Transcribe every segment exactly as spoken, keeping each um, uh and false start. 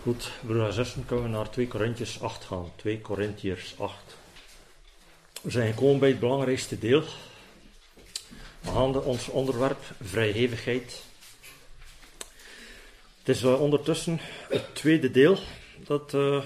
Goed, broers en zussen, kunnen we naar twee Korintiërs acht gaan. twee Korintiërs acht. We zijn gekomen bij het belangrijkste deel. We gaan ons onderwerp vrijgevigheid. Het is uh, ondertussen het tweede deel dat uh,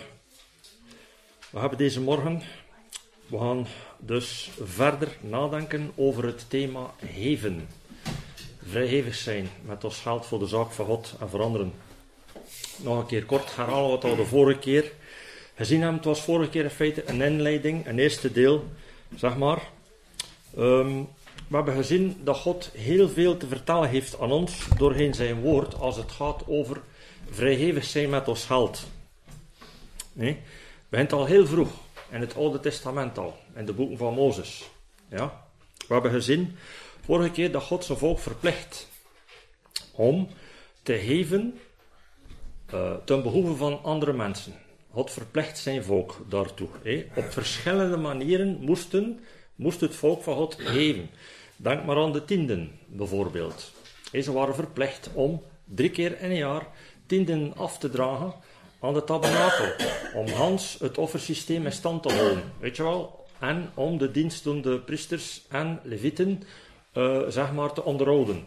we hebben deze morgen. We gaan dus verder nadenken over het thema geven. Vrijgevig zijn met ons geld voor de zaak van God en veranderen. Nog een keer kort herhalen wat we de vorige keer gezien hebben. Het was vorige keer in feite een inleiding, een eerste deel, zeg maar. Um, we hebben gezien dat God heel veel te vertellen heeft aan ons doorheen zijn woord als het gaat over vrijgevig zijn met ons geld. Nee? Het begint al heel vroeg, in het Oude Testament al, in de boeken van Mozes. Ja? We hebben gezien vorige keer dat God zijn volk verplicht om te geven uh, ten behoeve van andere mensen. God verplicht zijn volk daartoe. Hé. Op verschillende manieren moesten, moest het volk van God geven. Denk maar aan de tienden, bijvoorbeeld. Hé, ze waren verplicht om drie keer in een jaar tienden af te dragen aan de tabernakel. Om Hans het offersysteem in stand te houden. Weet je wel? En om de dienstdoende priesters en levieten uh, zeg maar te onderhouden.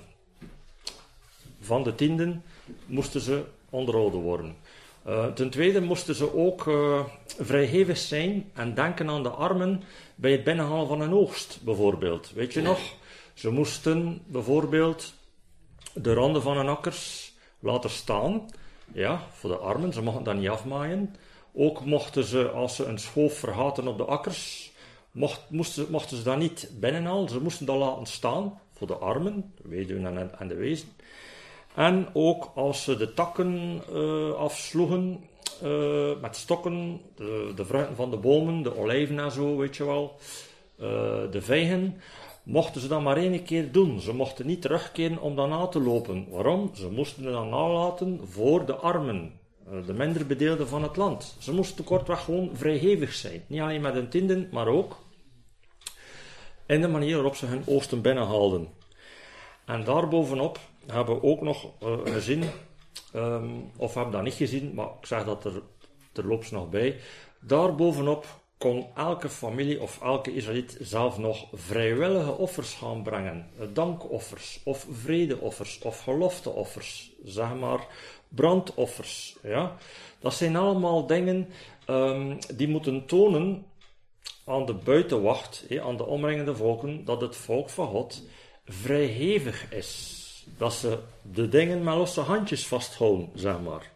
Van de tienden moesten ze onderhouden worden. Uh, ten tweede moesten ze ook uh, vrijgevig zijn en denken aan de armen bij het binnenhalen van een oogst, bijvoorbeeld. Weet je nog? Ze moesten bijvoorbeeld de randen van hun akkers laten staan, ja, voor de armen. Ze mochten dat niet afmaaien. Ook mochten ze, als ze een schoof vergaten op de akkers, mocht, moesten, mochten ze dat niet binnenhalen. Ze moesten dat laten staan, voor de armen, de weduwen en, en de wezen. En ook als ze de takken uh, afsloegen uh, met stokken, de, de vruchten van de bomen, de olijven en zo, weet je wel, uh, de vijgen, mochten ze dat maar één keer doen. Ze mochten niet terugkeren om dat na te lopen. Waarom? Ze moesten het dan nalaten voor de armen, uh, de minder bedeelden van het land. Ze moesten kortweg gewoon vrijgevig zijn. Niet alleen met hun tienden, maar ook in de manier waarop ze hun oosten binnenhaalden. En daarbovenop hebben we ook nog uh, gezien, um, of hebben dat niet gezien, maar ik zeg dat er terloops nog bij. Daarbovenop kon elke familie of elke Israëliet zelf nog vrijwillige offers gaan brengen. Dankoffers, of vredeoffers, of gelofteoffers, zeg maar brandoffers. Ja? Dat zijn allemaal dingen um, die moeten tonen aan de buitenwacht, eh, aan de omringende volken, dat het volk van God vrijgevig is. Dat ze de dingen met losse handjes vasthouden, zeg maar.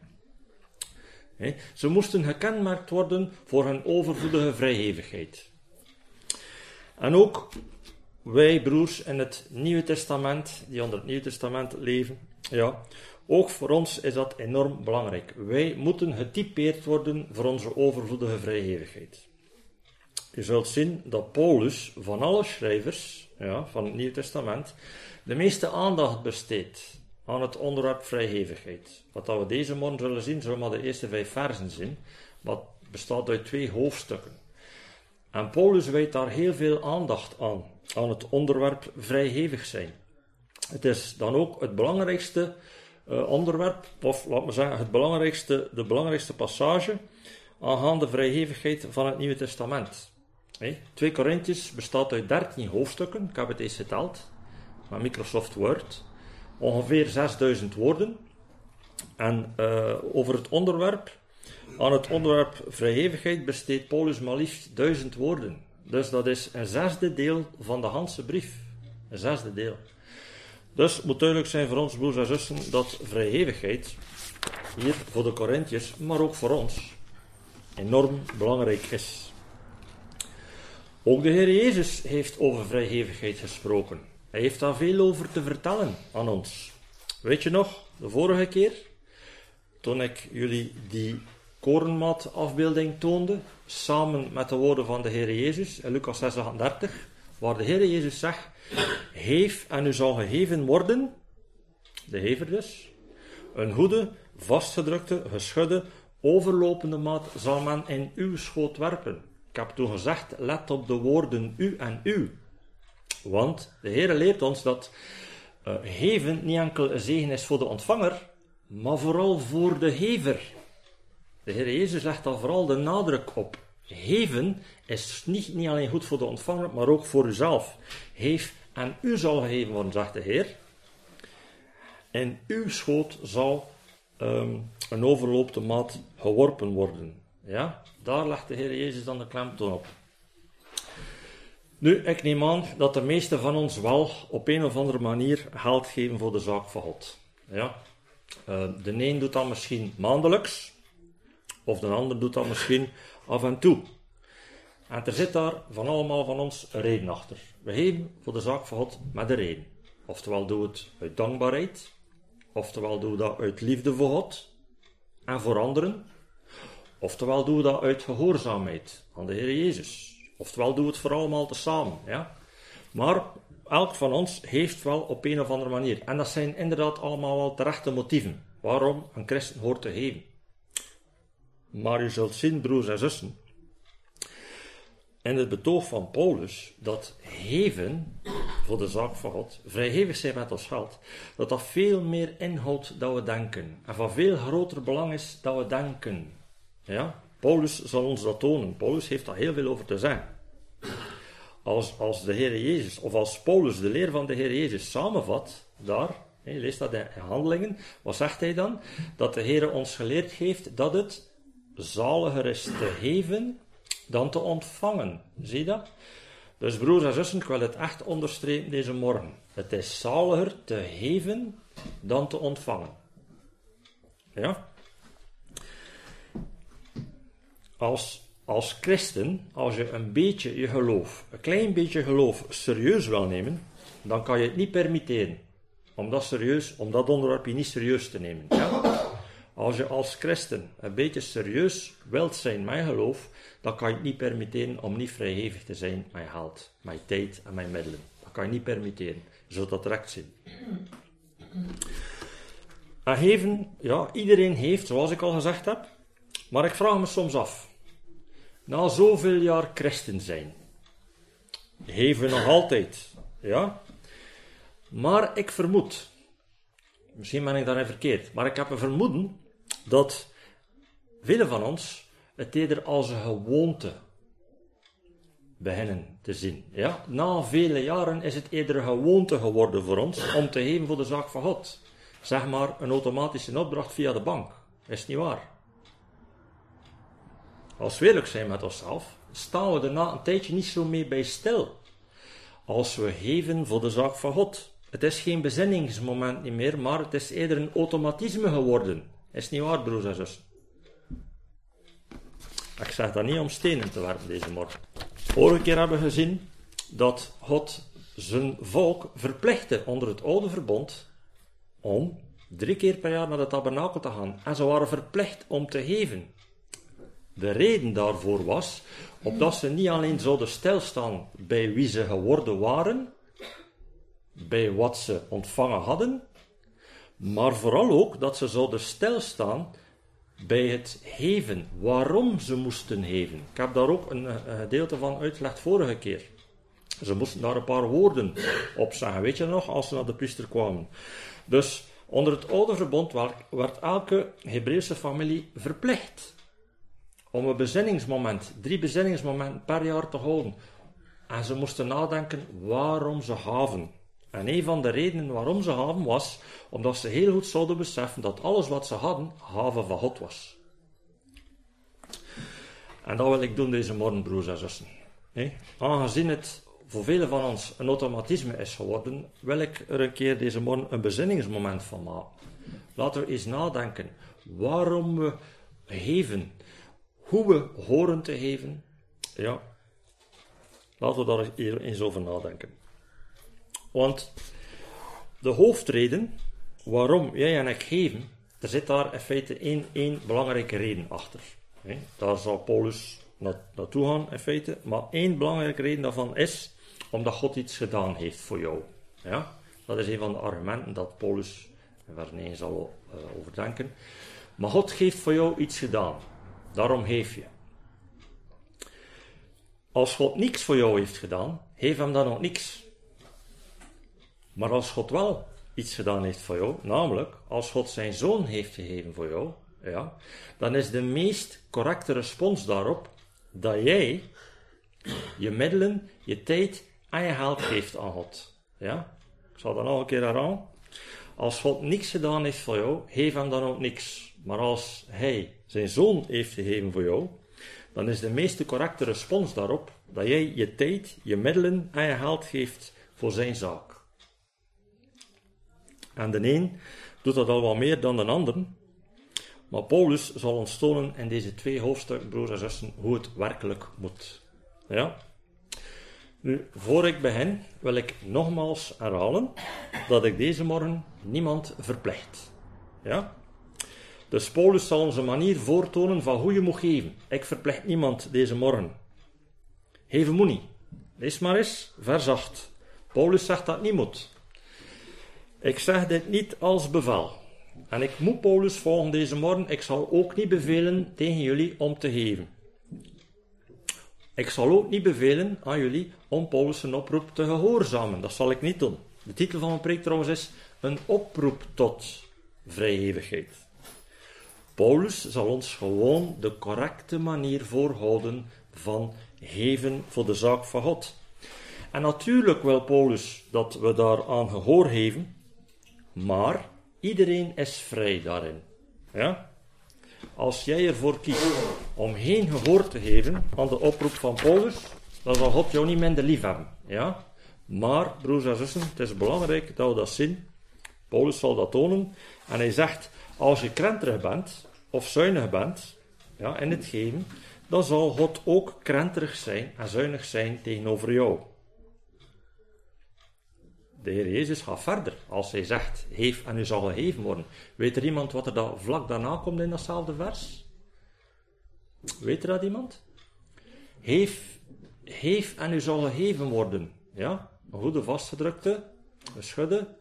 He, ze moesten gekenmerkt worden voor hun overvloedige vrijgevigheid. En ook wij broers in het Nieuwe Testament, die onder het Nieuwe Testament leven, ja, ook voor ons is dat enorm belangrijk. Wij moeten getypeerd worden voor onze overvloedige vrijgevigheid. Je zult zien dat Paulus van alle schrijvers, ja, van het Nieuwe Testament de meeste aandacht besteedt aan het onderwerp vrijgevigheid. Wat we deze morgen zullen zien, zullen we maar de eerste vijf versen zien, wat bestaat uit twee hoofdstukken. En Paulus wijdt daar heel veel aandacht aan, aan het onderwerp vrijgevig zijn. Het is dan ook het belangrijkste uh, onderwerp, of laat me zeggen, het belangrijkste, de belangrijkste passage aangaande vrijgevigheid van het Nieuwe Testament. Hey, twee Korintiërs bestaat uit dertien hoofdstukken, ik heb het eens geteld, met Microsoft Word, ongeveer zesduizend woorden. En uh, over het onderwerp, aan het onderwerp vrijgevigheid besteedt Paulus maar liefst duizend woorden. Dus dat is een zesde deel van de ganse brief. Een zesde deel. Dus het moet duidelijk zijn voor ons, broers en zussen, dat vrijgevigheid hier voor de Korintiërs, maar ook voor ons, enorm belangrijk is. Ook de Heer Jezus heeft over vrijgevigheid gesproken. Hij heeft daar veel over te vertellen aan ons. Weet je nog, de vorige keer, toen ik jullie die korenmaatafbeelding toonde, samen met de woorden van de Heer Jezus, in Lucas zes achtendertig, waar de Heer Jezus zegt, geef en u zal gegeven worden, de gever dus, een goede, vastgedrukte, geschudde, overlopende maat zal men in uw schoot werpen. Ik heb toen gezegd, let op de woorden u en u. Want de Heer leert ons dat uh, geven niet enkel een zegen is voor de ontvanger, maar vooral voor de gever. De Heer Jezus legt daar vooral de nadruk op. Geven is niet, niet alleen goed voor de ontvanger, maar ook voor uzelf. Geef en u zal gegeven worden, zegt de Heer. In uw schoot zal um, een overloopte maat geworpen worden. Ja, daar legt de Heer Jezus dan de klemtoon op. Nu, ik neem aan dat de meesten van ons wel op een of andere manier geld geven voor de zaak van God. Ja. Uh, de een doet dat misschien maandelijks, of de ander doet dat misschien af en toe. En er zit daar van allemaal van ons een reden achter. We geven voor de zaak van God met een reden. Oftewel doen we het uit dankbaarheid, oftewel doen we dat uit liefde voor God en voor anderen, oftewel doen we dat uit gehoorzaamheid aan de Heer Jezus. Oftewel doen we het voor allemaal tezamen. Ja? Maar elk van ons heeft wel op een of andere manier. En dat zijn inderdaad allemaal wel terechte motieven. Waarom een christen hoort te geven. Maar u zult zien, broers en zussen, in het betoog van Paulus, dat geven voor de zaak van God, vrijgevig zijn met ons geld, dat dat veel meer inhoudt dan we denken. En van veel groter belang is dan we denken. Ja? Paulus zal ons dat tonen. Paulus heeft daar heel veel over te zeggen. Als, als de Heer Jezus, of als Paulus de leer van de Heer Jezus samenvat, daar, je leest dat in Handelingen, wat zegt hij dan? Dat de Heer ons geleerd heeft dat het zaliger is te geven dan te ontvangen. Zie je dat? Dus broers en zussen, ik wil het echt onderstrepen deze morgen. Het is zaliger te geven dan te ontvangen. Ja? Als, als christen, als je een beetje je geloof, een klein beetje geloof serieus wil nemen, dan kan je het niet permitteren om dat, serieus, om dat onderwerpje niet serieus te nemen. Ja? Als je als christen een beetje serieus wilt zijn met je geloof, dan kan je het niet permitteren om niet vrijgevig te zijn met je geld, met je tijd en met je middelen. Dat kan je niet permitteren. Je zult dat direct zien. En geven, ja, iedereen heeft, zoals ik al gezegd heb, maar ik vraag me soms af, na zoveel jaar christen zijn, geven nog altijd, ja, maar ik vermoed, misschien ben ik daarin verkeerd, maar ik heb een vermoeden dat velen van ons het eerder als een gewoonte beginnen te zien. Ja? Na vele jaren is het eerder een gewoonte geworden voor ons om te geven voor de zaak van God. Zeg maar een automatische opdracht via de bank. Is niet waar. Als we eerlijk zijn met onszelf, staan we er na een tijdje niet zo mee bij stil. Als we geven voor de zaak van God. Het is geen bezinningsmoment niet meer, maar het is eerder een automatisme geworden. Is niet waar, broers en zussen? Ik zeg dat niet om stenen te werpen deze morgen. Vorige keer hebben we gezien dat God zijn volk verplichtte onder het oude verbond om drie keer per jaar naar de tabernakel te gaan. En ze waren verplicht om te geven. De reden daarvoor was, opdat ze niet alleen zouden stilstaan bij wie ze geworden waren, bij wat ze ontvangen hadden, maar vooral ook dat ze zouden stilstaan bij het geven, waarom ze moesten geven. Ik heb daar ook een, een gedeelte van uitgelegd vorige keer. Ze moesten daar een paar woorden op zeggen, weet je nog, als ze naar de priester kwamen. Dus onder het oude verbond werd elke Hebreeuwse familie verplicht om een bezinningsmoment, drie bezinningsmomenten per jaar te houden. En ze moesten nadenken waarom ze gaven. En een van de redenen waarom ze gaven was, omdat ze heel goed zouden beseffen dat alles wat ze hadden, gave van God was. En dat wil ik doen deze morgen, broers en zussen. Nee? Aangezien het voor velen van ons een automatisme is geworden, wil ik er een keer deze morgen een bezinningsmoment van maken. Laten we eens nadenken waarom we geven, hoe we horen te geven. Ja, laten we daar hier eens over nadenken. Want de hoofdreden waarom jij en ik geven, er zit daar in feite één, één belangrijke reden achter. Nee, daar zal Paulus na, naartoe gaan in feite, maar één belangrijke reden daarvan is omdat God iets gedaan heeft voor jou. Ja? Dat is een van de argumenten dat Paulus in vers negen zal uh, overdenken. Maar God heeft voor jou iets gedaan. Daarom geef je. Als God niks voor jou heeft gedaan, geef hem dan ook niks. Maar als God wel iets gedaan heeft voor jou, namelijk als God zijn zoon heeft gegeven voor jou, ja, dan is de meest correcte respons daarop dat jij je middelen, je tijd en je geld geeft aan God. Ja? Ik zal dat nog een keer herhalen. Als God niks gedaan heeft voor jou, geef hem dan ook niks. Maar als hij zijn zoon heeft gegeven voor jou, dan is de meest correcte respons daarop dat jij je tijd, je middelen en je geld geeft voor zijn zaak. En de een doet dat al wat meer dan de ander. Maar Paulus zal ons tonen in deze twee hoofdstukken, broers en zussen, hoe het werkelijk moet. Ja? Nu, voor ik begin, wil ik nogmaals herhalen dat ik deze morgen niemand verplicht. Ja? Dus Paulus zal ons een manier voortonen van hoe je moet geven. Ik verplicht niemand deze morgen. Geven moet niet. Lees maar eens, vers acht. Paulus zegt dat het niet moet. Ik zeg dit niet als bevel. En ik moet Paulus volgen deze morgen. Ik zal ook niet bevelen tegen jullie om te geven. Ik zal ook niet bevelen aan jullie om Paulus' oproep te gehoorzamen. Dat zal ik niet doen. De titel van mijn preek trouwens is een oproep tot vrijgevigheid. Paulus zal ons gewoon de correcte manier voorhouden van geven voor de zaak van God. En natuurlijk wil Paulus dat we daaraan gehoor geven, maar iedereen is vrij daarin. Ja? Als jij ervoor kiest om geen gehoor te geven aan de oproep van Paulus, dan zal God jou niet minder lief hebben. Ja? Maar, broers en zussen, het is belangrijk dat we dat zien. Paulus zal dat tonen. En hij zegt, als je krenterig bent, of zuinig bent, ja, in het geven, dan zal God ook krenterig zijn en zuinig zijn tegenover jou. De Heer Jezus gaat verder. Als hij zegt, geef en u zal gegeven worden. Weet er iemand wat er da vlak daarna komt in datzelfde vers? Weet er dat iemand? Geef, geef en u zal gegeven worden. Ja? Een goede vastgedrukte, een schudde.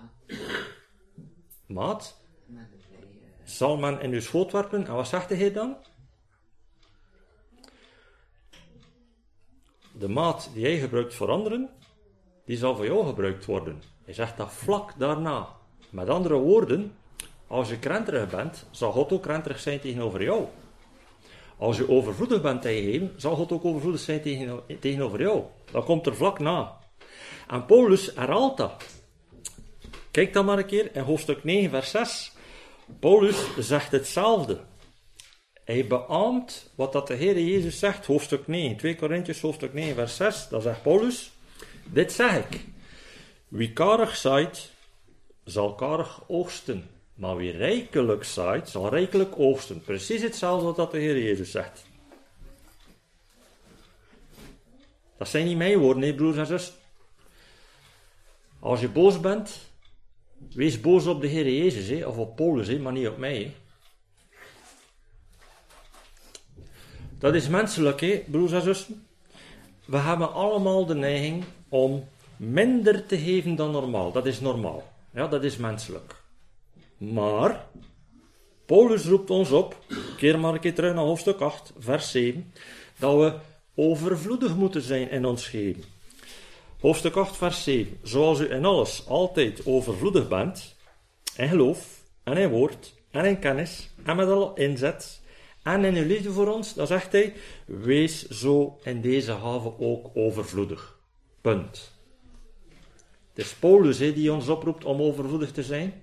Maat. Zal men in uw schoot werpen. En wat zegt de Heer dan? De maat die jij gebruikt voor anderen, die zal voor jou gebruikt worden. Hij zegt dat vlak daarna. Met andere woorden, als je krenterig bent, zal God ook krenterig zijn tegenover jou. Als je overvloedig bent in je geven, zal God ook overvloedig zijn tegen, tegenover jou. Dat komt er vlak na. En Paulus herhaalt dat. Kijk dan maar een keer in hoofdstuk negen, vers zes. Paulus zegt hetzelfde. Hij beaamt wat dat de Heer Jezus zegt, hoofdstuk negen, twee Korintiërs, hoofdstuk negen, vers zes. Dan zegt Paulus, dit zeg ik. Wie karig zaait, zal karig oogsten. Maar wie rijkelijk zaait, zal rijkelijk oogsten. Precies hetzelfde wat dat de Heer Jezus zegt. Dat zijn niet mijn woorden, nee, broers en zussen. Als je boos bent, wees boos op de Heer Jezus, hè, of op Paulus, hè, maar niet op mij. Hè. Dat is menselijk, hè, broers en zussen. We hebben allemaal de neiging om minder te geven dan normaal. Dat is normaal. Ja, dat is menselijk. Maar Paulus roept ons op, keer maar een keer terug naar hoofdstuk acht, vers zeven, dat we overvloedig moeten zijn in ons geven. Hoofdstuk acht, vers zeven. Zoals u in alles altijd overvloedig bent, in geloof, en in woord, en in kennis, en met alle inzet, en in uw liefde voor ons, dan zegt hij, wees zo in deze haven ook overvloedig. Punt. Het is Paulus he, die ons oproept om overvloedig te zijn.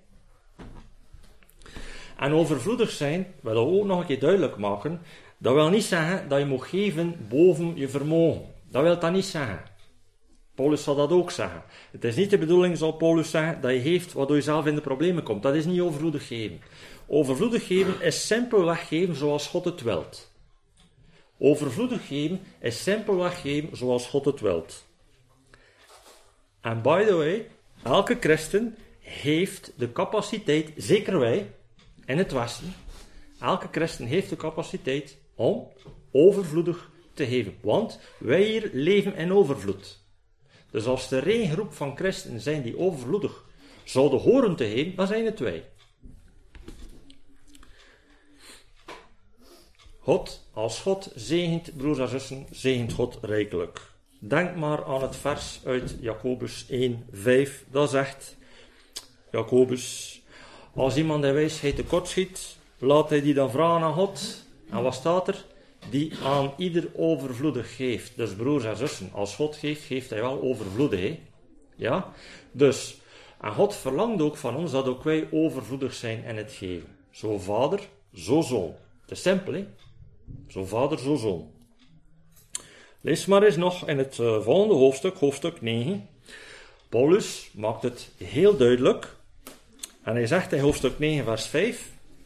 En overvloedig zijn, willen we ook nog een keer duidelijk maken, dat wil niet zeggen dat je moet geven boven je vermogen. Dat wil dat niet zeggen. Paulus zal dat ook zeggen. Het is niet de bedoeling, zal Paulus zeggen, dat je geeft waardoor je zelf in de problemen komt. Dat is niet overvloedig geven. Overvloedig geven is simpelweg geven zoals God het wilt. Overvloedig geven is simpelweg geven zoals God het wilt. En by the way, elke christen heeft de capaciteit, zeker wij, in het Westen, elke christen heeft de capaciteit om overvloedig te geven. Want wij hier leven in overvloed. Dus als er één groep van christenen zijn die overvloedig zouden horen te geven, dan zijn het wij. God, als God zegent, broers en zussen, zegent God rijkelijk. Denk maar aan het vers uit Jacobus één, vijf. Dat zegt Jacobus, als iemand in wijsheid tekortschiet, laat hij die dan vragen aan God. En wat staat er? Die aan ieder overvloedig geeft. Dus broers en zussen, als God geeft, geeft hij wel overvloedig. Hè? Ja? Dus, en God verlangt ook van ons dat ook wij overvloedig zijn in het geven. Zo vader, zo zoon. Het is simpel, hè? Zo vader, zo zoon. Lees maar eens nog in het uh, volgende hoofdstuk, hoofdstuk negen. Paulus maakt het heel duidelijk. En hij zegt in hoofdstuk negen, vers vijf.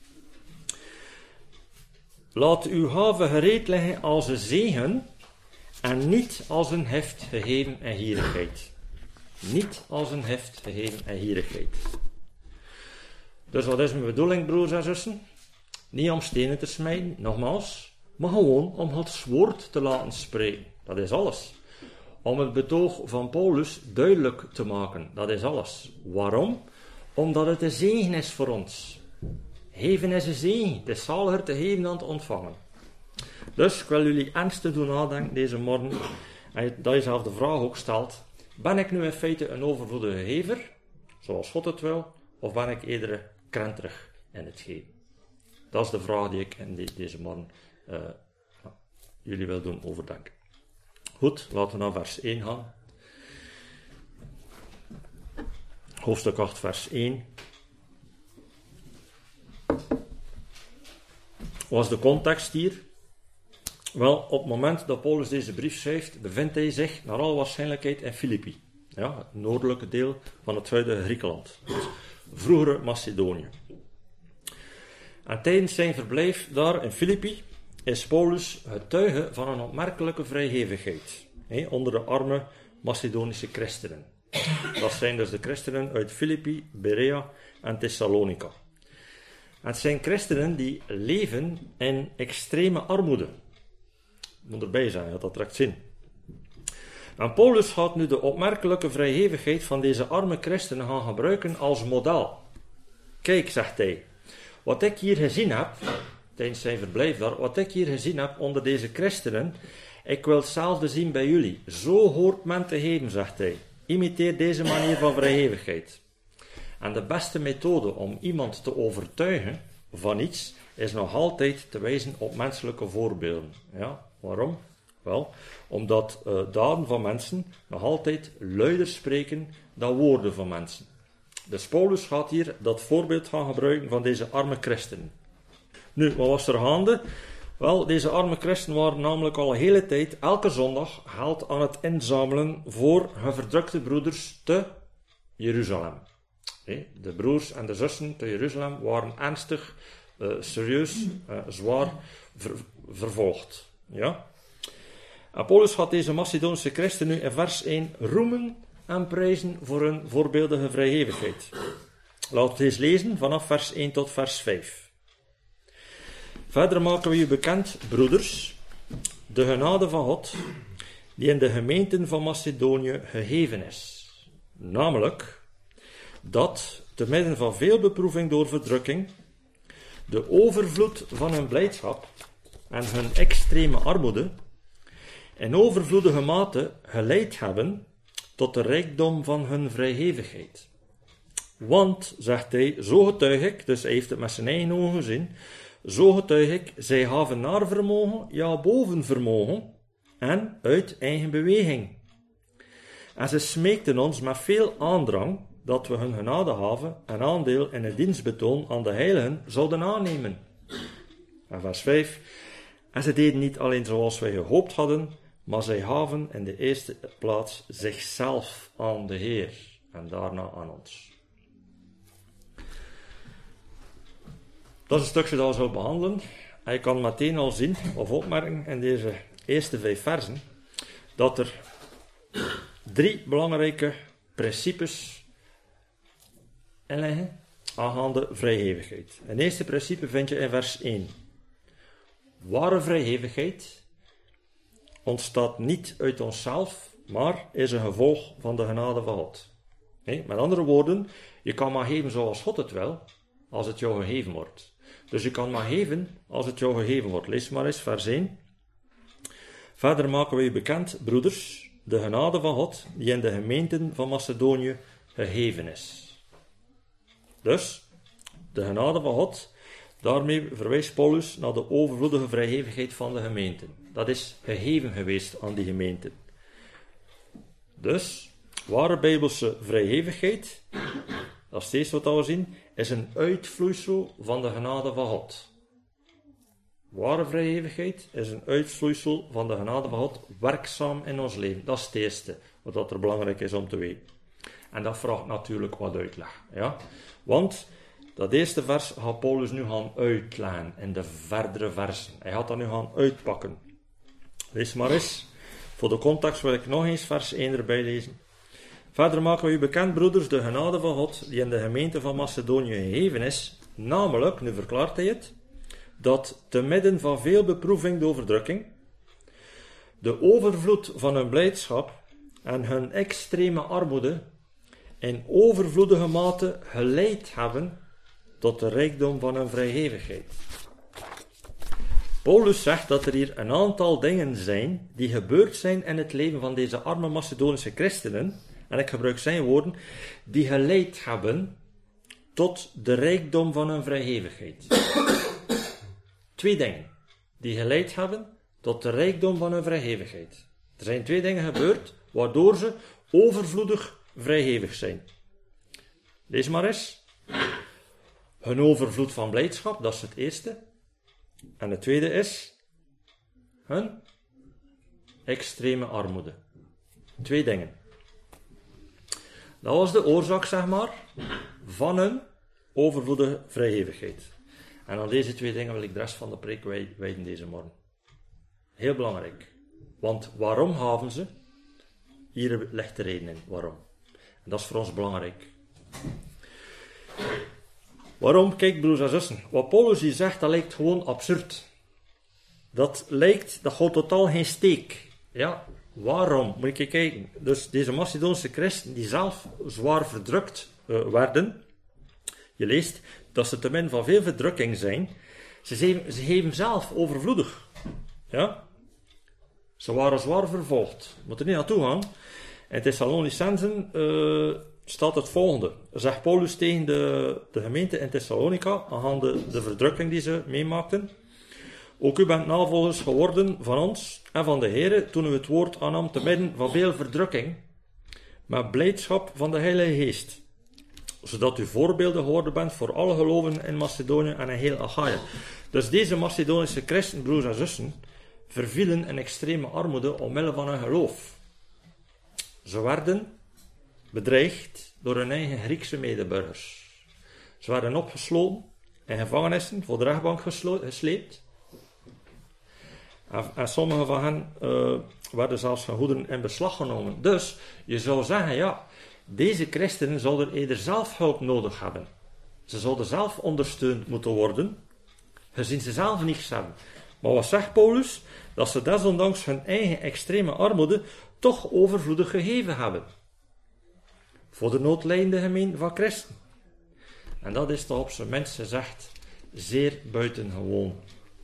Laat uw gave gereed liggen als een zegen en niet als een heft gegeven en gierigheid. Niet als een heft gegeven en gierigheid. Dus wat is mijn bedoeling, broers en zussen? Niet om stenen te smijten, nogmaals, maar gewoon om Gods woord te laten spreken. Dat is alles. Om het betoog van Paulus duidelijk te maken. Dat is alles. Waarom? Omdat het een zegen is voor ons. Geven is een zegen. Het is zaliger te geven dan te ontvangen. Dus ik wil jullie ernstig doen nadenken deze morgen. En dat je zelf de vraag ook stelt. Ben ik nu in feite een overvloedige gever, zoals God het wil, of ben ik eerder krenterig in het geven? Dat is de vraag die ik in deze morgen uh, jullie wil doen overdenken. Goed, laten we naar vers één gaan. Hoofdstuk acht, vers één. Wat is de context hier? Wel, op het moment dat Paulus deze brief schrijft, bevindt hij zich naar alle waarschijnlijkheid in Filippi. Ja, het noordelijke deel van het huidige Griekenland. Het vroegere Macedonië. En tijdens zijn verblijf daar in Filippi is Paulus getuige van een opmerkelijke vrijgevigheid hè, onder de arme Macedonische christenen. Dat zijn dus de christenen uit Filippi, Berea en Thessalonica. Het zijn christenen die leven in extreme armoede. Ik moet erbij zijn, dat, dat trekt zin. En Paulus gaat nu de opmerkelijke vrijgevigheid van deze arme christenen gaan gebruiken als model. Kijk, zegt hij, wat ik hier gezien heb, tijdens zijn verblijf daar, wat ik hier gezien heb onder deze christenen, ik wil hetzelfde zien bij jullie. Zo hoort men te geven, zegt hij. Imiteer deze manier van vrijgevigheid. En de beste methode om iemand te overtuigen van iets, is nog altijd te wijzen op menselijke voorbeelden. Ja, waarom? Wel, omdat uh, daden van mensen nog altijd luider spreken dan woorden van mensen. Dus Paulus gaat hier dat voorbeeld gaan gebruiken van deze arme christenen. Nu, wat was er gaande? Wel, deze arme christenen waren namelijk al een hele tijd, elke zondag, geld aan het inzamelen voor hun verdrukte broeders te Jeruzalem. De broers en de zussen te Jeruzalem waren ernstig, uh, serieus, uh, zwaar ver, vervolgd. Ja? En Paulus gaat deze Macedonische christen nu in vers één roemen en prijzen voor hun voorbeeldige vrijgevigheid. Laten we eens lezen vanaf vers één tot vers vijf. Verder maken we u bekend, broeders, de genade van God, die in de gemeenten van Macedonië gegeven is. Namelijk, dat, te midden van veel beproeving door verdrukking, de overvloed van hun blijdschap en hun extreme armoede in overvloedige mate geleid hebben tot de rijkdom van hun vrijgevigheid. Want, zegt hij, zo getuig ik, dus hij heeft het met zijn eigen ogen gezien, zo getuig ik, zij gaven naar vermogen, ja boven vermogen, en uit eigen beweging. En ze smeekten ons met veel aandrang, dat we hun genadegave en aandeel in het dienstbetoon aan de heiligen zouden aannemen. En vers vijf. En ze deden niet alleen zoals wij gehoopt hadden, maar zij gaven in de eerste plaats zichzelf aan de Heer en daarna aan ons. Dat is een stukje dat we zullen behandelen. En je kan meteen al zien, of opmerken in deze eerste vijf versen, dat er drie belangrijke principes in liggen aangaande vrijgevigheid. Het eerste principe vind je in vers één. Ware vrijgevigheid ontstaat niet uit onszelf, maar is een gevolg van de genade van God. Nee, met andere woorden, je kan maar geven zoals God het wil, als het jou gegeven wordt. Dus je kan maar geven als het jou gegeven wordt. Lees maar eens vers één. Verder maken we u bekend, broeders, de genade van God, die in de gemeenten van Macedonië gegeven is. Dus, de genade van God, Daarmee verwijst Paulus naar de overvloedige vrijgevigheid van de gemeente. Dat is gegeven geweest aan die gemeente. Dus, ware bijbelse vrijgevigheid, dat is steeds wat we zien, is een uitvloeisel van de genade van God. Ware vrijgevigheid is een uitvloeisel van de genade van God, werkzaam in ons leven. Dat is het eerste, wat er belangrijk is om te weten. En dat vraagt natuurlijk wat uitleg. Ja? Want dat eerste vers gaat Paulus nu gaan uitleggen in de verdere versen. Hij gaat dat nu gaan uitpakken. Lees maar eens. Voor de context wil ik nog eens vers één erbij lezen. Verder maken we u bekend, broeders, de genade van God die in de gemeente van Macedonië gegeven is. Namelijk, nu verklaart hij het, dat te midden van veel beproeving door verdrukking, de overvloed van hun blijdschap en hun extreme armoede in overvloedige mate geleid hebben tot de rijkdom van hun vrijgevigheid. Paulus zegt dat er hier een aantal dingen zijn die gebeurd zijn in het leven van deze arme Macedonische christenen, en ik gebruik zijn woorden, die geleid hebben tot de rijkdom van hun vrijgevigheid. Twee dingen die geleid hebben tot de rijkdom van hun vrijgevigheid. Er zijn twee dingen gebeurd waardoor ze overvloedig vrijgevig zijn. Lees maar eens. Hun overvloed van blijdschap, dat is het eerste. En het tweede is hun extreme armoede. Twee dingen. Dat was de oorzaak, zeg maar, van hun overvloedige vrijgevigheid. En aan deze twee dingen wil ik de rest van de preek wijden deze morgen. Heel belangrijk. Want waarom gaven ze? Hier ligt de reden in. Waarom? En dat is voor ons belangrijk. Waarom? Kijk, broers en zussen. Wat Paulus hier zegt, dat lijkt gewoon absurd. Dat lijkt, dat houdt totaal geen steek. Ja, waarom? Moet je kijken. Dus deze Macedonische christenen, die zelf zwaar verdrukt uh, werden. Je leest dat ze te min van veel verdrukking zijn. Ze geven, ze geven zelf overvloedig. Ja? Ze waren zwaar vervolgd. Moet er niet naartoe gaan. In Thessalonicenzen uh, staat het volgende. Zegt Paulus tegen de, de gemeente in Thessalonica, aangaande de, de verdrukking die ze meemaakten. Ook u bent navolgers geworden van ons en van de Heere, toen u het woord aannam te midden van veel verdrukking, met blijdschap van de Heilige Geest. Zodat u voorbeelden geworden bent voor alle gelovigen in Macedonië en in heel Achaia. Dus deze Macedonische christen, broers en zussen, vervielen in extreme armoede omwille van hun geloof. Ze werden bedreigd door hun eigen Griekse medeburgers. Ze werden opgesloten in gevangenissen, voor de rechtbank gesleept. En, en sommige van hen uh, werden zelfs hun goederen in beslag genomen. Dus je zou zeggen, ja, deze christenen zouden eerder zelf hulp nodig hebben. Ze zouden zelf ondersteund moeten worden, gezien ze zelf niets hebben. Maar wat zegt Paulus? Dat ze desondanks hun eigen extreme armoede toch overvloedig gegeven hebben. Voor de noodlijdende gemeente van christen. En dat is toch op zijn minst gezegd zeer buitengewoon.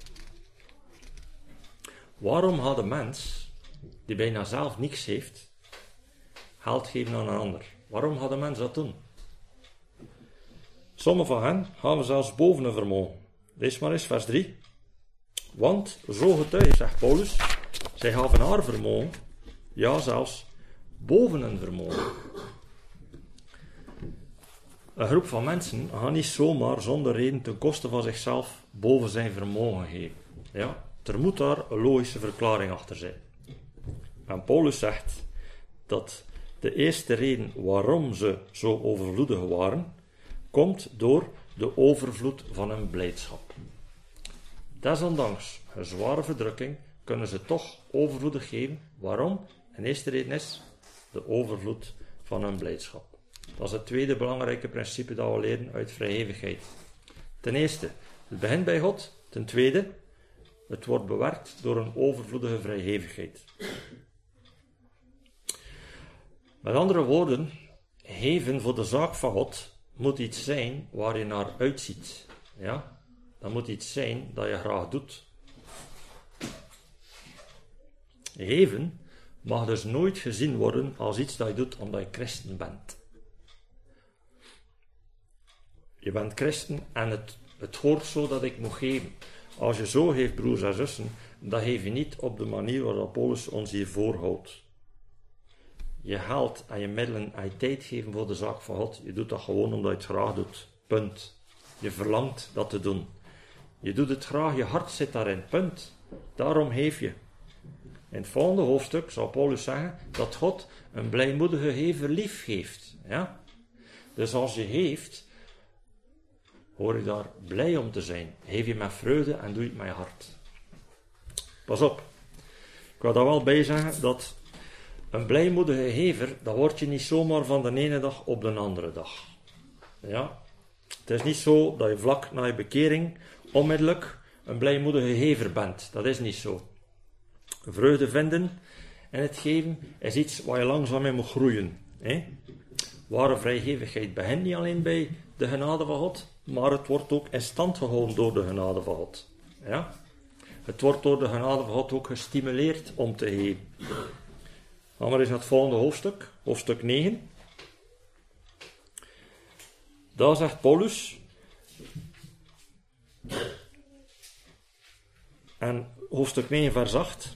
Waarom had een mens, die bijna zelf niks heeft, geld geven aan een ander? Waarom had een mens dat doen? Sommigen van hen gaven zelfs boven hun vermogen. Lees maar eens vers drie. Want, zo getuigt, zegt Paulus, zij gaven haar vermogen, ja zelfs boven hun vermogen. Een groep van mensen gaan niet zomaar zonder reden ten koste van zichzelf boven zijn vermogen geven. Ja, er moet daar een logische verklaring achter zijn. En Paulus zegt dat de eerste reden waarom ze zo overvloedig waren, komt door de overvloed van hun blijdschap. Desondanks hun zware verdrukking kunnen ze toch overvloedig geven. Waarom? En de eerste reden is de overvloed van hun blijdschap. Dat is het tweede belangrijke principe dat we leren uit vrijgevigheid. Ten eerste, het begint bij God. Ten tweede, het wordt bewerkt door een overvloedige vrijgevigheid. Met andere woorden, geven voor de zaak van God moet iets zijn waar je naar uitziet. Ja? Dat moet iets zijn dat je graag doet. Geven mag dus nooit gezien worden als iets dat je doet omdat je christen bent. Je bent christen en het, Het hoort zo dat ik moet geven. Als je zo geeft, broers en zussen, dan geef je niet op de manier waarop Paulus ons hier voorhoudt. Je geld en je middelen en je tijd geven voor de zaak van God. Je doet dat gewoon omdat je het graag doet. Punt. Je verlangt dat te doen. Je doet het graag, je hart zit daarin. Punt. Daarom geef je. In het volgende hoofdstuk zal Paulus zeggen dat God een blijmoedige gever lief heeft. Ja? Dus als je geeft, hoor je daar blij om te zijn. Geef je met vreugde en doe je het met je hart. Pas op. Ik wil daar wel bij zeggen dat een blijmoedige gever, dat word je niet zomaar van de ene dag op de andere dag. Ja? Het is niet zo dat je vlak na je bekering onmiddellijk een blijmoedige gever bent. Dat is niet zo. Vreugde vinden en het geven is iets waar je langzaam in moet groeien. Hè? Ware vrijgevigheid begint niet alleen bij de genade van God, maar het wordt ook in stand gehouden door de genade van God. Ja? Het wordt door de genade van God ook gestimuleerd om te geven. Gaan we eens naar het volgende hoofdstuk, hoofdstuk negen. Daar zegt Paulus, en hoofdstuk negen vers acht,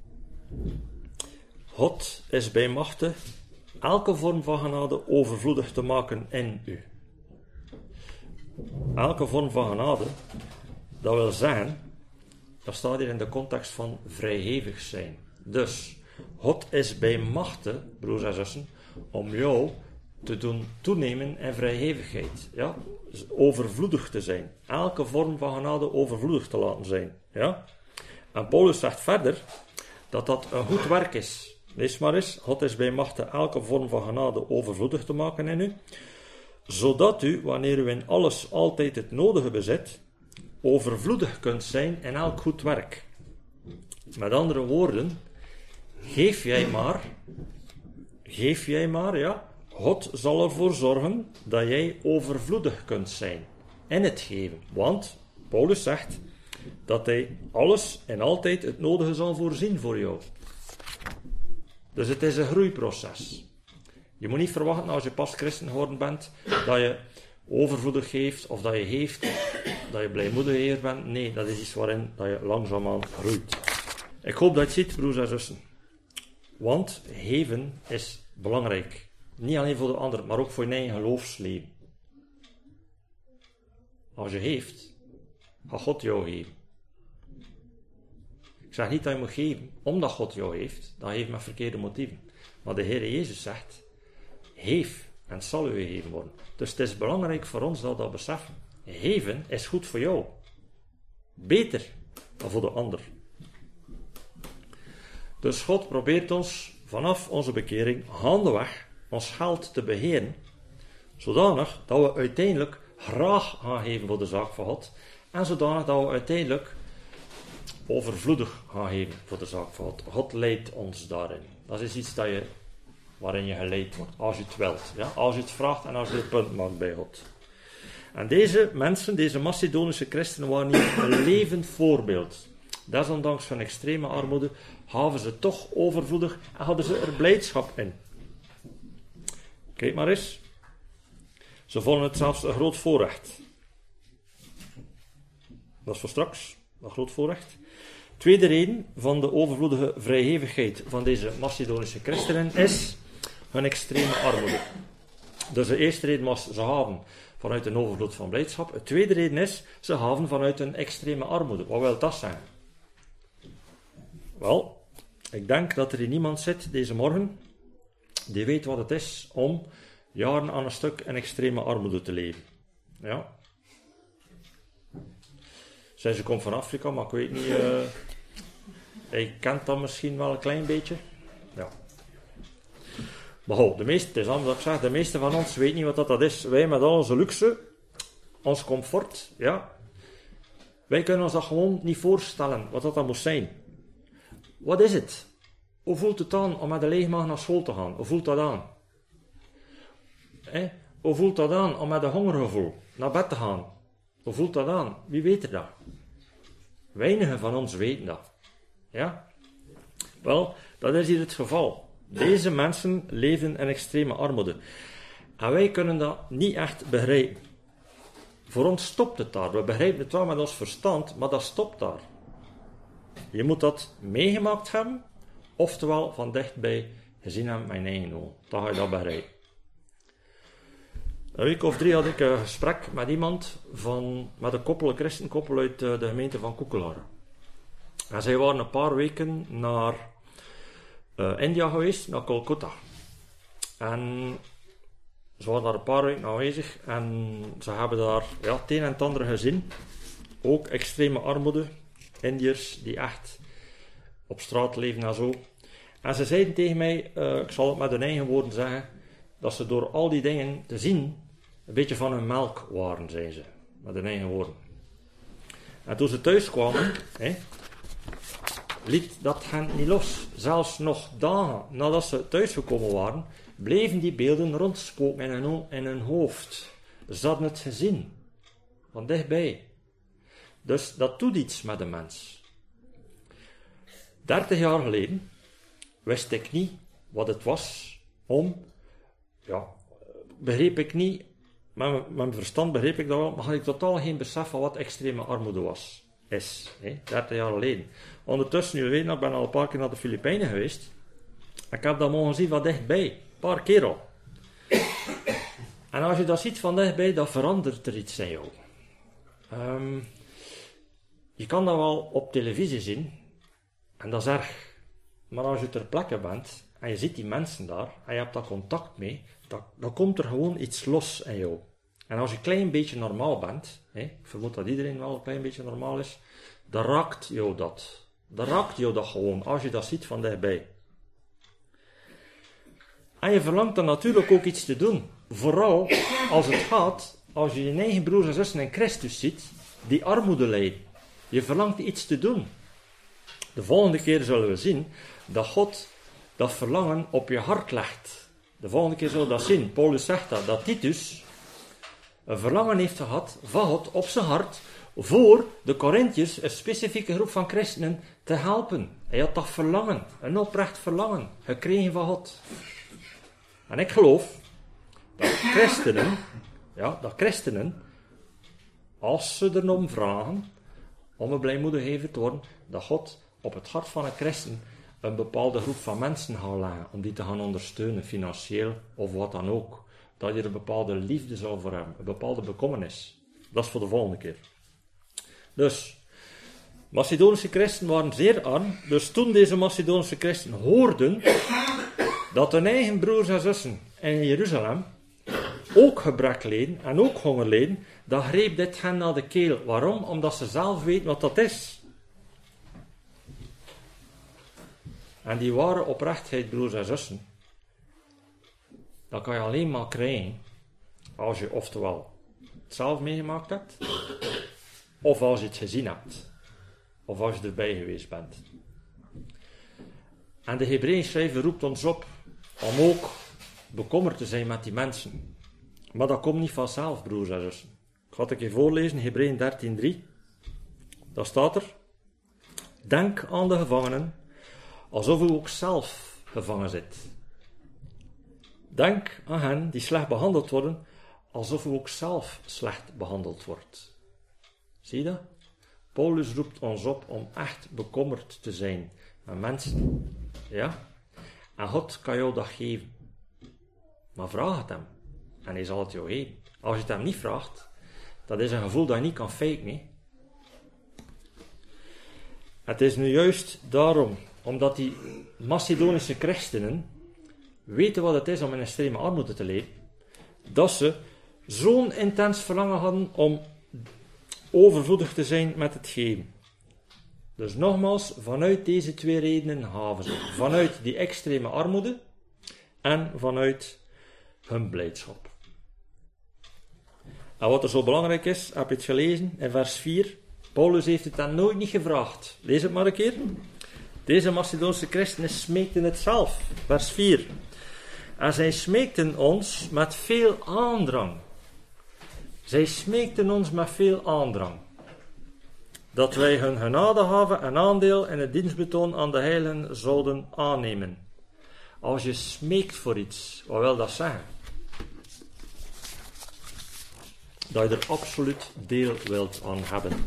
God is bij machte elke vorm van genade overvloedig te maken in u. Elke vorm van genade, dat wil zeggen, dat staat hier in de context van vrijgevig zijn. Dus, God is bij machte, broers en zussen, om jou te doen toenemen in vrijgevigheid. Ja? Overvloedig te zijn. Elke vorm van genade overvloedig te laten zijn. Ja? En Paulus zegt verder dat dat een goed werk is. Lees maar eens. God is bij machte elke vorm van genade overvloedig te maken in u, zodat u, wanneer u in alles altijd het nodige bezit, overvloedig kunt zijn in elk goed werk. Met andere woorden, geef jij maar, geef jij maar, ja, God zal ervoor zorgen dat jij overvloedig kunt zijn in het geven. Want Paulus zegt dat hij alles en altijd het nodige zal voorzien voor jou. Dus het is een groeiproces. Je moet niet verwachten als je pas christen geworden bent, dat je overvloedig geeft, of dat je geeft, dat je blijmoedig heer bent. Nee, dat is iets waarin dat je langzaamaan groeit. Ik hoop dat je het ziet, broers en zussen. Want geven is belangrijk. Niet alleen voor de ander, maar ook voor je eigen geloofsleven. Als je geeft, gaat God jou geven. Ik zeg niet dat je moet geven omdat God jou heeft, dan geef met verkeerde motieven. Maar de Heer Jezus zegt, geef en het zal u gegeven worden. Dus het is belangrijk voor ons dat we dat beseffen. Geven is goed voor jou. Beter dan voor de ander. Dus God probeert ons vanaf onze bekering gaandeweg ons geld te beheren, zodanig dat we uiteindelijk graag gaan geven voor de zaak van God, en zodanig dat we uiteindelijk overvloedig gaan geven voor de zaak van God. God leidt ons daarin. Dat is iets dat je, waarin je geleid wordt, als je het wilt. Ja? Als je het vraagt en als je het punt maakt bij God. En deze mensen, deze Macedonische christenen, waren hier een levend voorbeeld. Desondanks hun extreme armoede gaven ze toch overvloedig en hadden ze er blijdschap in. Kijk maar eens. Ze vonden het zelfs een groot voorrecht. Dat is voor straks, een groot voorrecht. Tweede reden van de overvloedige vrijgevigheid van deze Macedonische christenen is hun extreme armoede. Dus de eerste reden was, ze gaven vanuit een overvloed van blijdschap. De tweede reden is, ze gaven vanuit een extreme armoede. Wat wil dat zijn? Wel, ik denk dat er hier niemand zit deze morgen die weet wat het is om jaren aan een stuk in extreme armoede te leven. Ja. Zij ze komt van Afrika, maar ik weet niet... Uh, hij kent dat misschien wel een klein beetje. Ja. Maar goed, de meeste, het is anders dat ik zeg, de meeste van ons weten niet wat dat, dat is. Wij met al onze luxe, ons comfort, ja. Wij kunnen ons dat gewoon niet voorstellen, wat dat dan moet zijn. Wat is het? Hoe voelt het aan om met de lege maag naar school te gaan? Hoe voelt dat aan? Eh? Hoe voelt dat aan om met een hongergevoel naar bed te gaan? Hoe voelt dat aan? Wie weet er dat? Weinigen van ons weten dat. Ja? Wel, dat is hier het geval. Deze mensen leven in extreme armoede. En wij kunnen dat niet echt begrijpen. voor ons stopt het daar. We begrijpen het wel met ons verstand, maar dat stopt daar. Je moet dat meegemaakt hebben, oftewel van dichtbij gezien hebben met je eigen ogen. Dan ga je dat begrijpen. Een week of drie had ik een gesprek met iemand van, met een koppel, een christenkoppel uit de gemeente van Koekelaar. En zij waren een paar weken naar uh, India geweest, naar Kolkata. En ze waren daar een paar weken aanwezig en ze hebben daar ja, het een en het ander gezien. Ook extreme armoede, Indiërs die echt op straat leven en zo. En ze zeiden tegen mij, uh, ik zal het met hun eigen woorden zeggen, dat ze door al die dingen te zien, een beetje van hun melk waren, zeiden ze. Met hun eigen woorden. En toen ze thuis kwamen, hè, liet dat hen niet los. Zelfs nog dagen nadat ze thuisgekomen waren, bleven die beelden rondspoken in hun, in hun hoofd. Ze hadden het gezien. Van dichtbij. Dus dat doet iets met de mens. Dertig jaar geleden wist ik niet wat het was om, ja, begreep ik niet, met, met mijn verstand begreep ik dat wel, maar had ik totaal geen besef van wat extreme armoede was. Is, hè, dertig jaar geleden. Ondertussen, jullie weten, ik ben al een paar keer naar de Filipijnen geweest. Ik heb dat mogen zien van dichtbij. Een paar keer al. En als je dat ziet van dichtbij, dan verandert er iets in jou. Um, je kan dat wel op televisie zien. En dat is erg. Maar als je ter plekke bent, en je ziet die mensen daar, en je hebt daar contact mee, dan, dan komt er gewoon iets los in jou. En als je een klein beetje normaal bent, hè, ik vermoed dat iedereen wel een klein beetje normaal is, dan raakt jou dat. Dan raakt jou dat gewoon, als je dat ziet van dichtbij. En je verlangt dan natuurlijk ook iets te doen. Vooral als het gaat, als je je eigen broers en zussen in Christus ziet, die armoede lijden. Je verlangt iets te doen. De volgende keer zullen we zien dat God dat verlangen op je hart legt. De volgende keer zullen we dat zien. Paulus zegt dat, dat Titus een verlangen heeft gehad van God op zijn hart voor de Corinthiërs, een specifieke groep van christenen, te helpen. Hij had dat verlangen, een oprecht verlangen, gekregen van God. En ik geloof dat christenen, ja, dat christenen, als ze erom vragen om een blijmoedighever te worden, dat God op het hart van een christen een bepaalde groep van mensen gaat leggen, om die te gaan ondersteunen, financieel of wat dan ook. Dat je er een bepaalde liefde zou voor hebben, een bepaalde bekommernis. Dat is voor de volgende keer. Dus, Macedonische christen waren zeer arm, dus toen deze Macedonische christen hoorden dat hun eigen broers en zussen in Jeruzalem ook gebrek leden en ook honger leden, dan greep dit hen naar de keel. Waarom? Omdat ze zelf weten wat dat is. En die ware oprechtheid, broers en zussen, dat kan je alleen maar krijgen als je oftewel het zelf meegemaakt hebt, of als je het gezien hebt, of als je erbij geweest bent. En de Hebreeënschrijver roept ons op om ook bekommerd te zijn met die mensen. Maar dat komt niet vanzelf, broers en zussen. Ik ga het een keer voorlezen, Hebreeën dertien drie. Daar staat er: denk aan de gevangenen, alsof u ook zelf gevangen zit. Denk aan hen die slecht behandeld worden, alsof u ook zelf slecht behandeld wordt. Zie je dat? Paulus roept ons op om echt bekommerd te zijn met mensen. Ja? En God kan jou dat geven. Maar vraag het hem. En hij zal het jou geven. Als je het hem niet vraagt, dat is een gevoel dat je niet kan faken. Nee? Het is nu juist daarom, omdat die Macedonische christenen weten wat het is om in extreme armoede te leven, dat ze zo'n intens verlangen hadden om overvloedig te zijn met het geven. Dus nogmaals, vanuit deze twee redenen gaven ze. Vanuit die extreme armoede en vanuit hun blijdschap. En wat er zo belangrijk is, heb je het gelezen in vers vier. Paulus heeft het dan nooit niet gevraagd. Lees het maar een keer. Deze Macedonische christenen smeekten het zelf. Vers vier. En zij smeekten ons met veel aandrang. Zij smeekten ons met veel aandrang. Dat wij hun genadegave en aandeel in het dienstbetoon aan de heiligen zouden aannemen. Als je smeekt voor iets, wat wil dat zeggen? dat je er absoluut deel wilt aan hebben.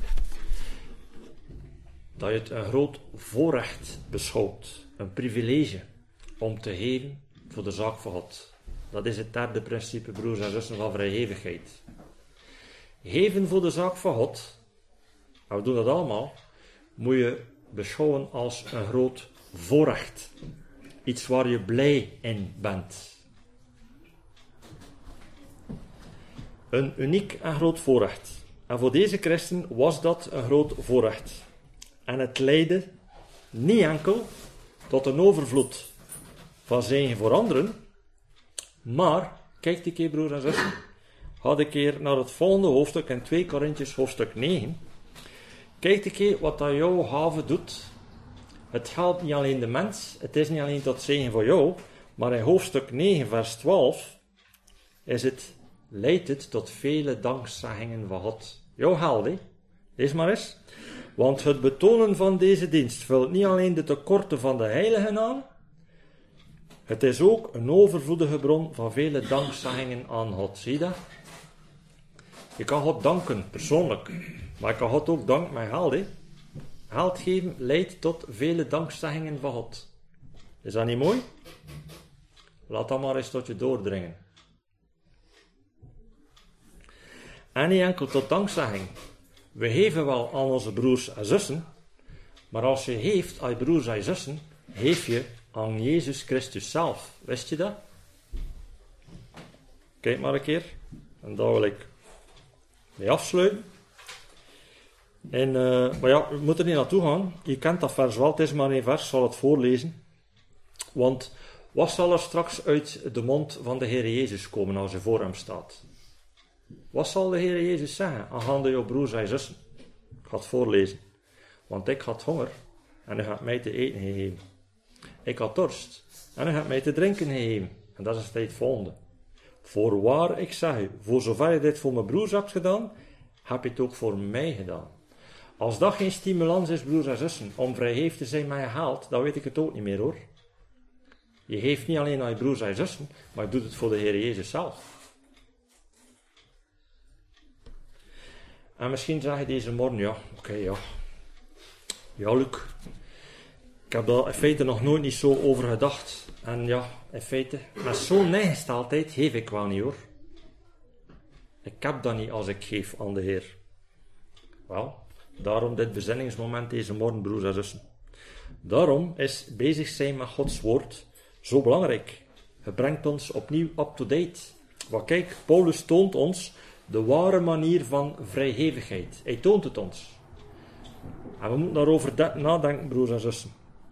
Dat je het een groot voorrecht beschouwt, een privilege om te geven voor de zaak van God. Dat is het derde principe, broers en zussen, van vrijgevigheid. Geven voor de zaak van God, en we doen dat allemaal, moet je beschouwen als een groot voorrecht. Iets waar je blij in bent. Een uniek en groot voorrecht. En voor deze christen was dat een groot voorrecht. En het leidde niet enkel tot een overvloed van zegen voor anderen, maar, kijk een keer broers en zussen, ga een keer naar het volgende hoofdstuk in twee Korintiërs hoofdstuk negen. Kijk een keer wat dat jouw gave doet. Het helpt niet alleen de mens, het is niet alleen tot zegen voor jou, maar in hoofdstuk negen vers twaalf is het, leidt het tot vele dankzeggingen van God. Jouw geld, hè? Lees maar eens. Want het betonen van deze dienst vult niet alleen de tekorten van de heiligen aan, het is ook een overvloedige bron van vele dankzeggingen aan God. Zie je dat? Je kan God danken, persoonlijk. Maar je kan God ook danken met geld. Hè? Geld geven leidt tot vele dankzeggingen van God. Is dat niet mooi? Laat dat maar eens tot je doordringen. En niet enkel tot dankzegging. We geven wel aan onze broers en zussen, maar als je geeft aan je broers en zussen, geef je aan Jezus Christus zelf. Wist je dat? Kijk maar een keer. En daar wil ik mee afsluiten. En, uh, maar ja, we moeten er niet naartoe gaan. Je kent dat vers wel, het is maar één vers, ik zal het voorlezen. Want wat zal er straks uit de mond van de Heer Jezus komen als je voor hem staat? Wat zal de Heer Jezus zeggen aangaande jouw broers en zussen? Ik ga het voorlezen. Want ik had honger en u hebt mij te eten gegeven. Ik had dorst en u hebt mij te drinken gegeven. En dat is het volgende. Voorwaar, ik zeg u, voor zover je dit voor mijn broers hebt gedaan, heb je het ook voor mij gedaan. Als dat geen stimulans is, broers en zussen, om vrijgevig te zijn met je geld, dan weet ik het ook niet meer hoor. Je geeft niet alleen aan je broers en zussen, maar je doet het voor de Heer Jezus zelf. En misschien zeg je deze morgen, ja, oké, okay, ja. Ja, Luc, ik heb daar in feite nog nooit niet zo over gedacht. En ja, in feite, met zo'n ingesteldheid geef ik wel niet hoor. Ik heb dat niet als ik geef aan de Heer. Wel, daarom dit bezinningsmoment deze morgen, broers en zussen. Daarom is bezig zijn met Gods woord zo belangrijk. Het brengt ons opnieuw up-to-date. Want kijk, Paulus toont ons de ware manier van vrijgevigheid. Hij toont het ons. En we moeten daarover nadenken, broers en zussen.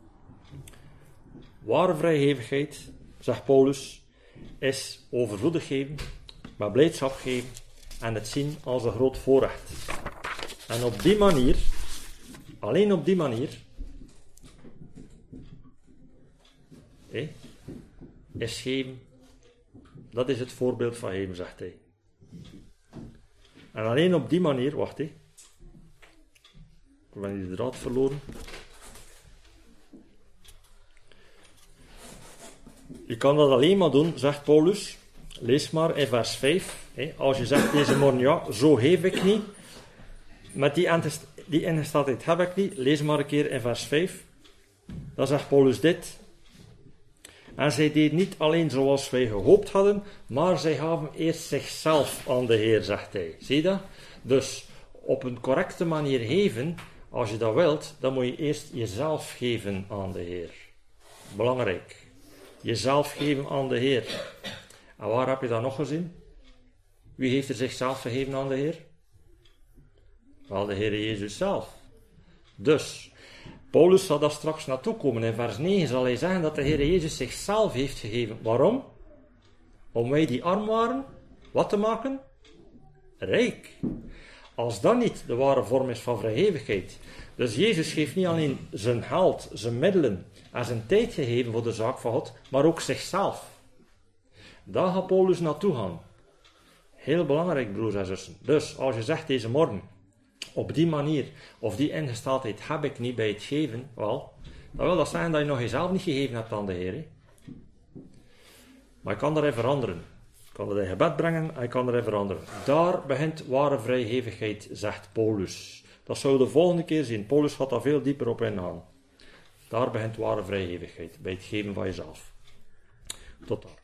Ware vrijgevigheid, zegt Paulus, is overvloedig geven, maar blijdschap geven en het zien als een groot voorrecht. En op die manier, alleen op die manier, hé, is geven, dat is het voorbeeld van geven, zegt hij. En alleen op die manier, wacht hé, ik ben die draad verloren. Je kan dat alleen maar doen, zegt Paulus. Lees maar in vers vijf. Hè. Als je zegt deze morgen, ja, zo geef ik niet. Met die, die ingesteldheid heb ik niet. Lees maar een keer in vers vijf. Dan zegt Paulus dit. En zij deed niet alleen zoals wij gehoopt hadden, maar zij gaven eerst zichzelf aan de Heer, zegt hij. Zie je dat? Dus op een correcte manier geven, als je dat wilt, dan moet je eerst jezelf geven aan de Heer. Belangrijk. Jezelf geven aan de Heer. En waar heb je dat nog gezien? Wie heeft er zichzelf gegeven aan de Heer? Wel, de Heer Jezus zelf. Dus, Paulus zal daar straks naartoe komen. In vers negen zal hij zeggen dat de Heer Jezus zichzelf heeft gegeven. Waarom? Om wij die arm waren, wat te maken? Rijk. Als dat niet de ware vorm is van vrijgevigheid. Dus Jezus geeft niet alleen zijn geld, zijn middelen en zijn tijd gegeven voor de zaak van God, maar ook zichzelf. Daar gaat Paulus naartoe gaan. Heel belangrijk, broers en zussen. Dus, als je zegt deze morgen, op die manier, of die ingesteldheid heb ik niet bij het geven, wel, dan wil dat zeggen dat je nog jezelf niet gegeven hebt aan de Heer. Hè? Maar je kan daarin veranderen. Je kan het in gebed brengen en je kan erin veranderen. Daar begint ware vrijgevigheid, zegt Paulus. Dat zou de volgende keer zien. Paulus gaat daar veel dieper op ingaan. Daar begint ware vrijgevigheid, bij het geven van jezelf. Tot dan.